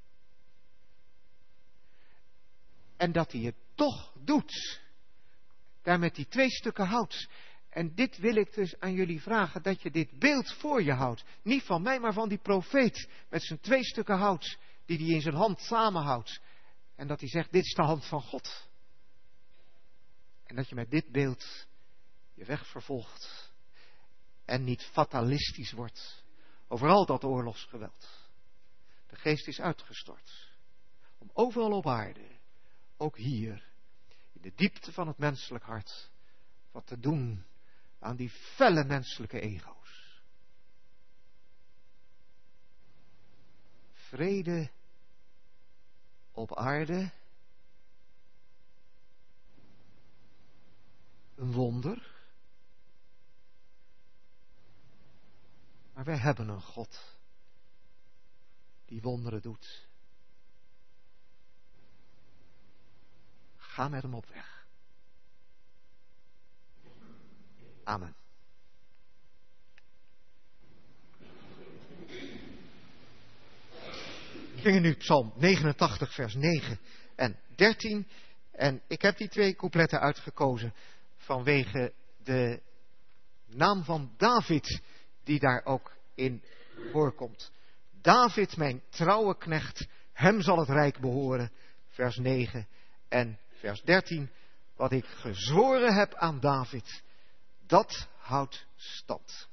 En dat hij het toch doet. Daar met die 2 stukken hout. En dit wil ik dus aan jullie vragen, dat je dit beeld voor je houdt. Niet van mij, maar van die profeet. Met zijn 2 stukken hout, die hij in zijn hand samenhoudt. En dat hij zegt, dit is de hand van God. En dat je met dit beeld je weg vervolgt. En niet fatalistisch wordt over al dat oorlogsgeweld. De geest is uitgestort. Om overal op aarde, ook hier, in de diepte van het menselijk hart, wat te doen aan die felle menselijke ego's. Vrede op aarde. Een wonder. Maar wij hebben een God die wonderen doet. Ga met hem op weg. Amen. We gingen nu Psalm 89 vers 9 en 13. En ik heb die 2 coupletten uitgekozen vanwege de naam van David die daar ook in voorkomt. David, mijn trouwe knecht, hem zal het rijk behoren. Vers 9 en vers 13. Wat ik gezworen heb aan David, dat houdt stand.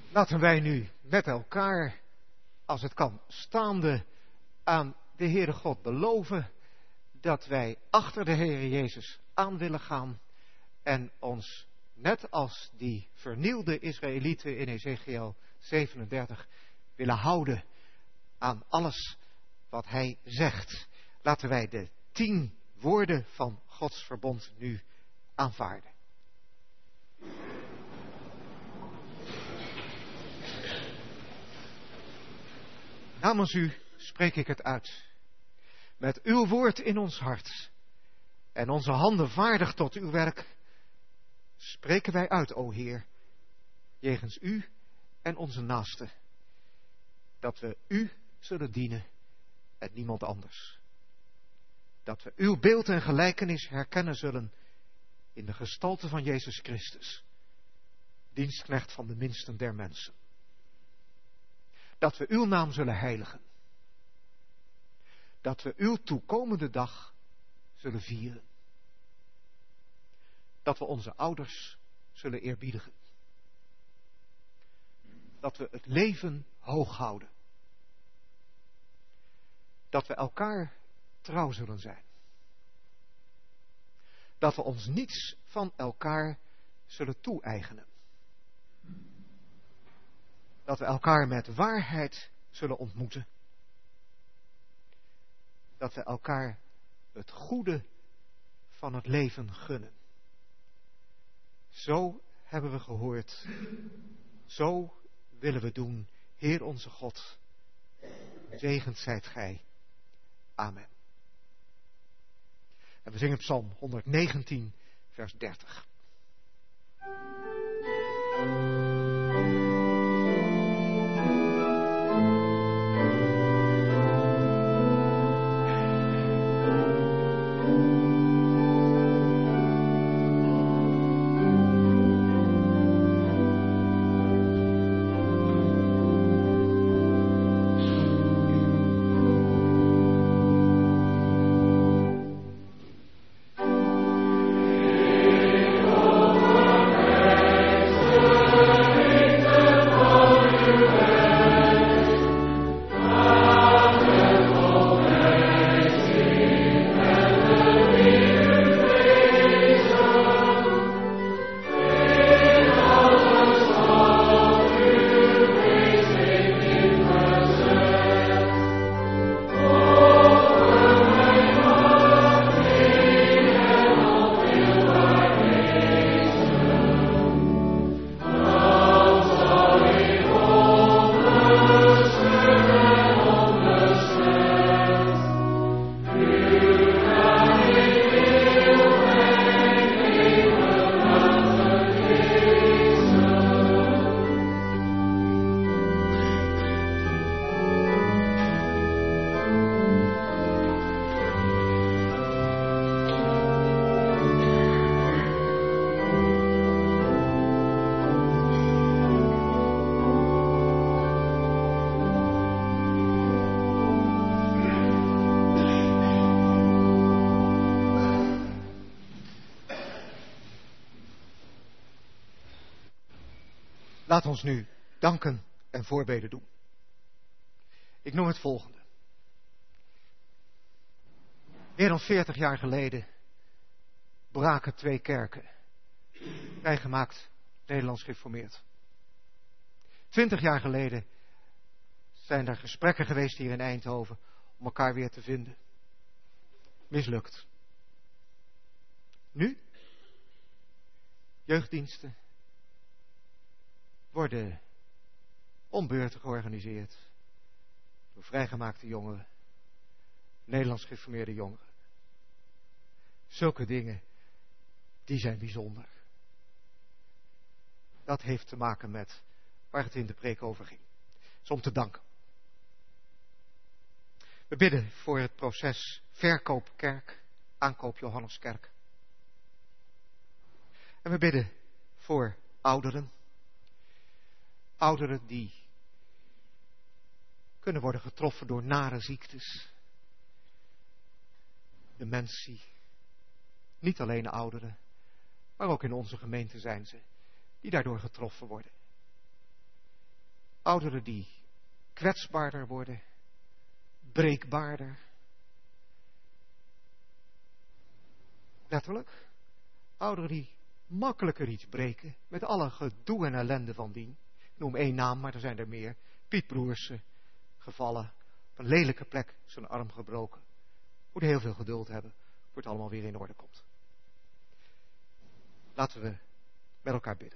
Laten wij nu met elkaar, als het kan, staande aan de Heere God beloven dat wij achter de Heere Jezus aan willen gaan en ons, net als die vernielde Israëlieten in Ezekiel 37, willen houden aan alles wat hij zegt. Laten wij de 10 woorden van Gods verbond nu aanvaarden. Namens u spreek ik het uit. Met uw woord in ons hart en onze handen vaardig tot uw werk, spreken wij uit, o Heer, jegens u en onze naasten, dat we u zullen dienen en niemand anders. Dat we uw beeld en gelijkenis herkennen zullen in de gestalte van Jezus Christus, dienstknecht van de minsten der mensen. Dat we uw naam zullen heiligen. Dat we uw toekomende dag zullen vieren. Dat we onze ouders zullen eerbiedigen. Dat we het leven hoog houden. Dat we elkaar trouw zullen zijn. Dat we ons niets van elkaar zullen toe-eigenen. Dat we elkaar met waarheid zullen ontmoeten. Dat we elkaar het goede van het leven gunnen. Zo hebben we gehoord. Zo willen we doen. Heer onze God, zegend zijt gij. Amen. En we zingen Psalm 119, vers 30. Laat ons nu danken en voorbeden doen. Ik noem het volgende. Meer dan 40 jaar geleden braken 2 kerken, vrijgemaakt, Nederlands gereformeerd. 20 jaar geleden zijn er gesprekken geweest hier in Eindhoven om elkaar weer te vinden. Mislukt. Nu? Jeugddiensten worden om beurten georganiseerd door vrijgemaakte jongeren, Nederlands gereformeerde jongeren. Zulke dingen, die zijn bijzonder. Dat heeft te maken met waar het in de preek over ging. Dus om te danken. We bidden voor het proces verkoop kerk, aankoop Johanneskerk. En we bidden voor ouderen. Ouderen die kunnen worden getroffen door nare ziektes. Dementie. Niet alleen ouderen, maar ook in onze gemeente zijn ze, die daardoor getroffen worden. Ouderen die kwetsbaarder worden, breekbaarder. Letterlijk. Ouderen die makkelijker iets breken, met alle gedoe en ellende van dien. Ik noem één naam, maar er zijn er meer. Piet Broersen, gevallen, op een lelijke plek, zijn arm gebroken. Moet heel veel geduld hebben, voor het allemaal weer in orde komt. Laten we met elkaar bidden.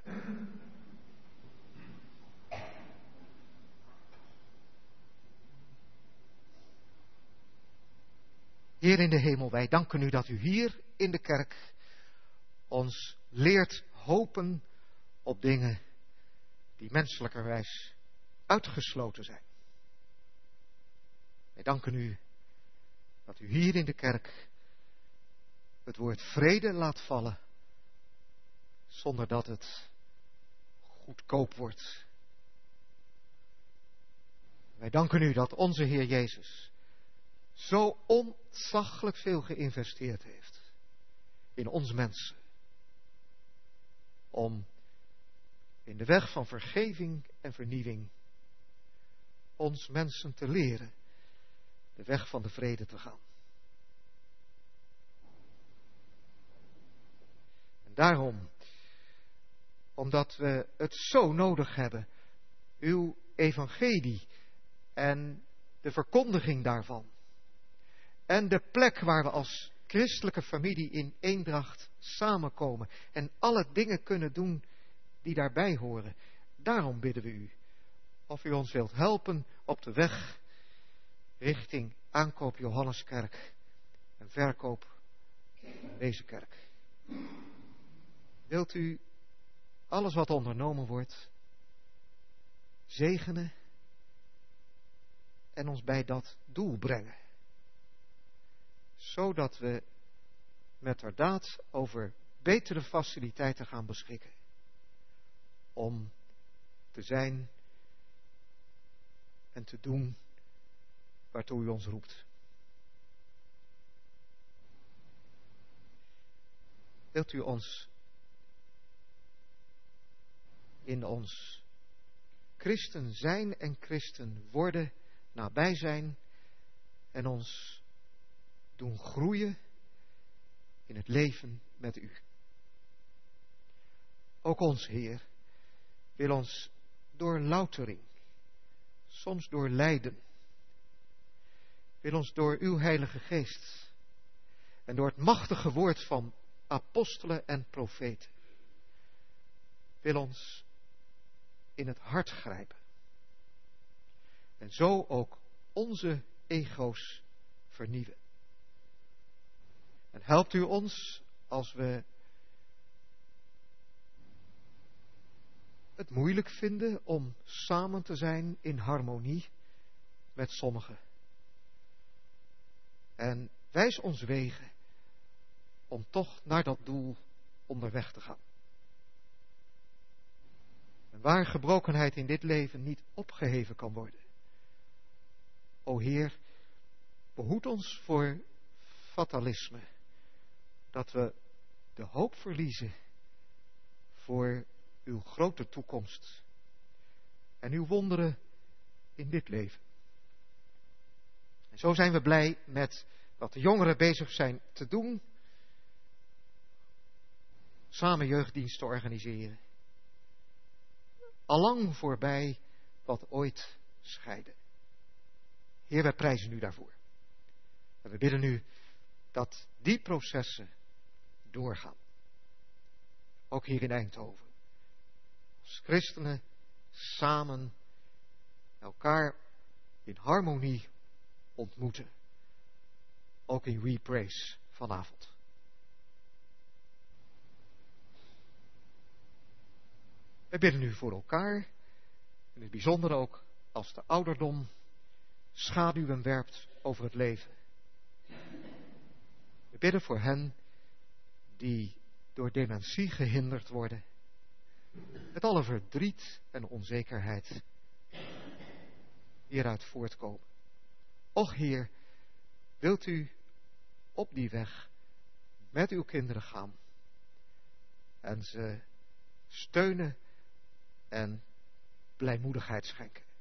Heer in de hemel, wij danken u dat u hier in de kerk ons leert hopen op dingen die menselijkerwijs uitgesloten zijn. Wij danken u dat u hier in de kerk het woord vrede laat vallen, zonder dat het goedkoop wordt. Wij danken u dat onze Heer Jezus zo ontzaglijk veel geïnvesteerd heeft in ons mensen. Om in de weg van vergeving en vernieuwing ons mensen te leren de weg van de vrede te gaan. En daarom, omdat we het zo nodig hebben, uw evangelie en de verkondiging daarvan. En de plek waar we als christelijke familie in eendracht samenkomen en alle dingen kunnen doen die daarbij horen. Daarom bidden we u of u ons wilt helpen op de weg richting aankoop Johanneskerk en verkoop deze kerk. Wilt u alles wat ondernomen wordt zegenen en ons bij dat doel brengen. Zodat we metterdaad over betere faciliteiten gaan beschikken. Om te zijn en te doen waartoe u ons roept. Wilt u ons in ons christen zijn en christen worden nabij zijn en ons doen groeien in het leven met u. Ook ons Heer wil ons door loutering, soms door lijden, wil ons door uw Heilige Geest en door het machtige woord van apostelen en profeten, wil ons in het hart grijpen. En zo ook onze ego's vernieuwen. En helpt u ons als we het moeilijk vinden om samen te zijn in harmonie met sommigen. En wijs ons wegen om toch naar dat doel onderweg te gaan. En waar gebrokenheid in dit leven niet opgeheven kan worden. O Heer, behoed ons voor fatalisme. Dat we de hoop verliezen voor uw grote toekomst en uw wonderen in dit leven. En zo zijn we blij met wat de jongeren bezig zijn te doen. Samen jeugddienst te organiseren. Allang voorbij wat ooit scheidde. Heer, wij prijzen u daarvoor. En we bidden u dat die processen doorgaan. Ook hier in Eindhoven. Als christenen samen elkaar in harmonie ontmoeten. Ook in We Praise vanavond. We bidden u voor elkaar. In het bijzonder ook als de ouderdom schaduwen werpt over het leven. We bidden voor hen die door dementie gehinderd worden. Met alle verdriet en onzekerheid hieruit voortkomen. Och Heer, wilt u op die weg met uw kinderen gaan en ze steunen en blijmoedigheid schenken.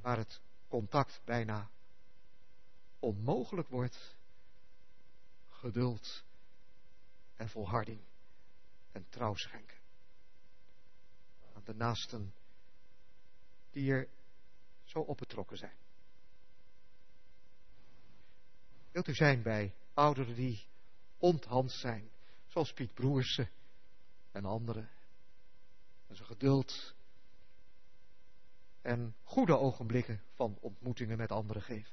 waar het contact bijna onmogelijk wordt, geduld en volharding en trouw schenken. Aan de naasten die er zo op betrokken zijn. Wilt u zijn bij ouderen die onthand zijn, zoals Piet Broersen en anderen, en zijn geduld en goede ogenblikken van ontmoetingen met anderen geven.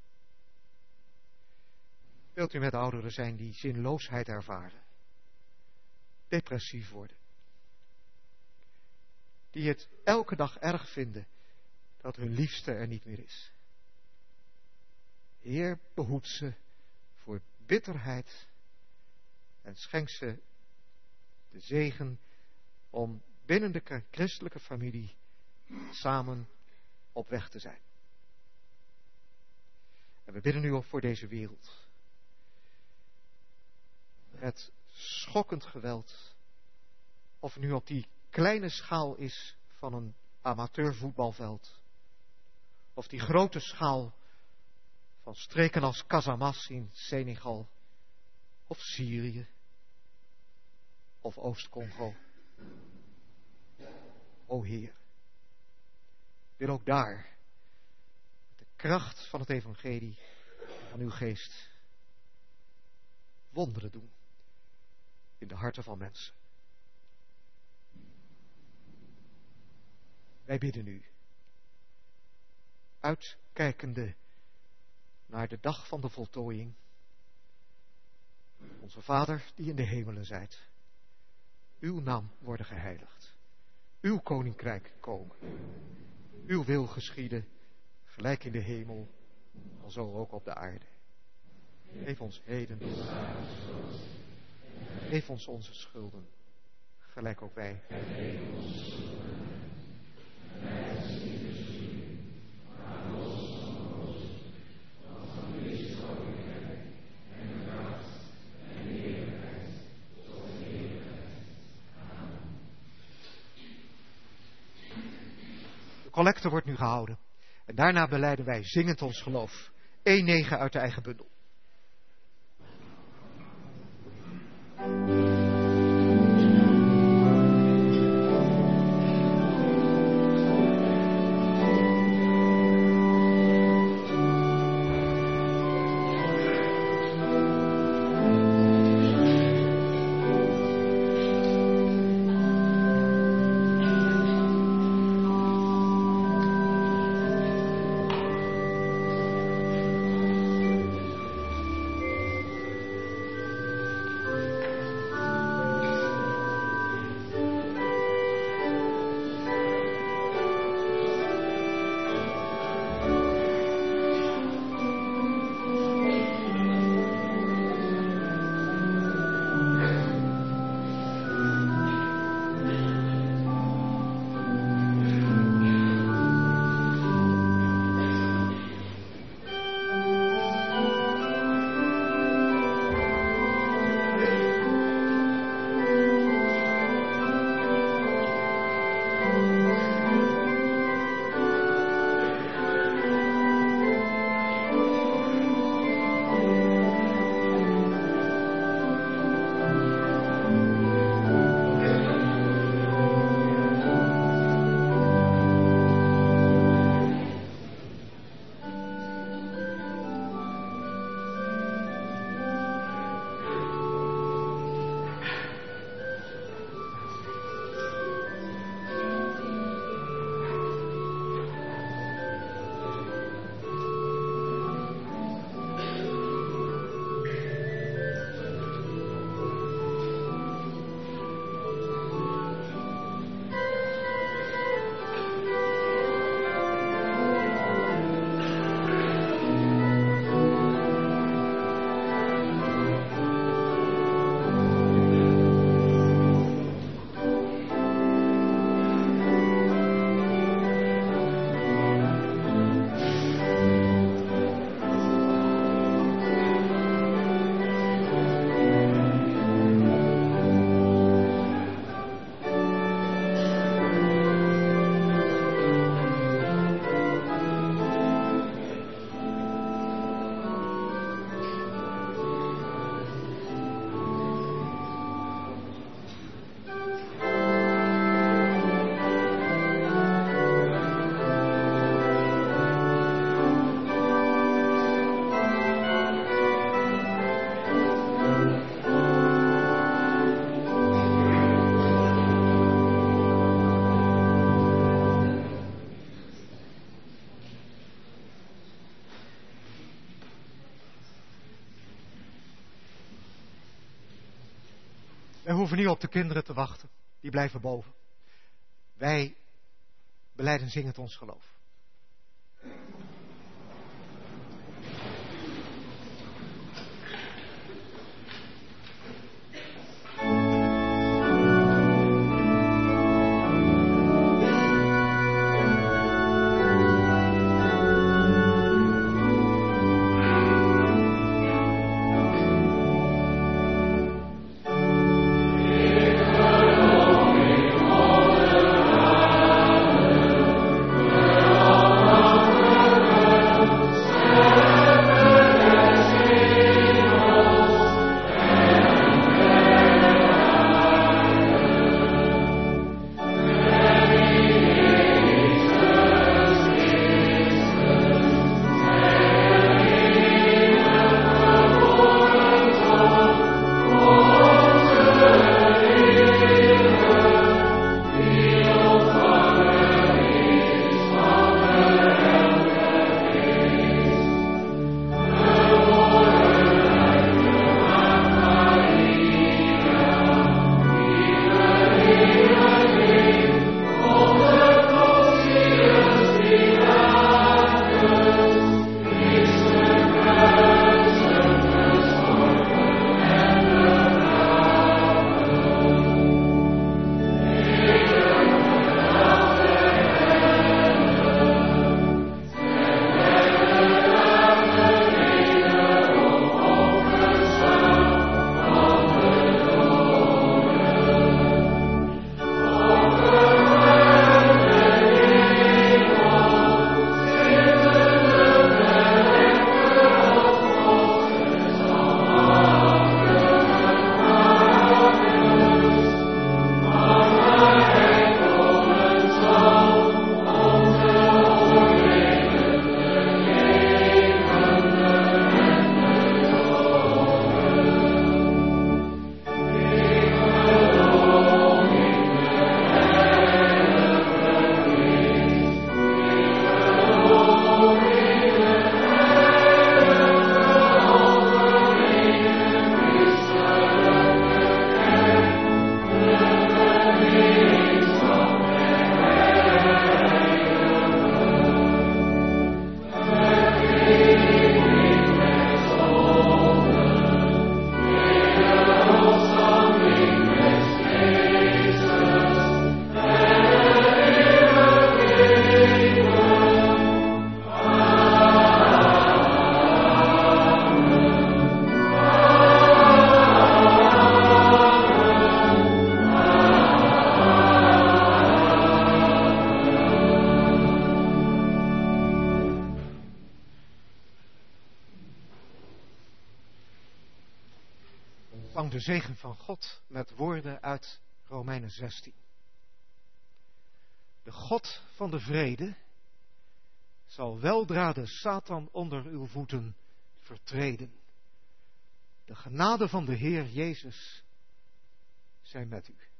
Wilt u met ouderen zijn die zinloosheid ervaren, depressief worden, die het elke dag erg vinden dat hun liefste er niet meer is. Heer, behoed ze voor bitterheid en schenk ze de zegen om binnen de christelijke familie samen op weg te zijn. En we bidden nu ook voor deze wereld. Het schokkend geweld, of het nu op die kleine schaal is van een amateurvoetbalveld, of die grote schaal van streken als Casamance in Senegal, of Syrië, of Oost-Congo. O Heer, wil ook daar, met de kracht van het evangelie, van uw geest, wonderen doen in de harten van mensen. Wij bidden u, uitkijkende naar de dag van de voltooiing. Onze Vader die in de hemelen zijt, uw naam worden geheiligd, uw koninkrijk komen, uw wil geschieden, gelijk in de hemel, alzo ook op de aarde. Geef ons heden, geef ons onze schulden, gelijk ook wij. De collecte wordt nu gehouden. En daarna belijden wij zingend ons geloof. 1-9 uit de eigen bundel. Wij hoeven niet op de kinderen te wachten. Die blijven boven. Wij belijden zingend ons geloof. Ontvang de zegen van God met woorden uit Romeinen 16. De God van de vrede zal weldra de Satan onder uw voeten vertreden. De genade van de Heer Jezus zij met u.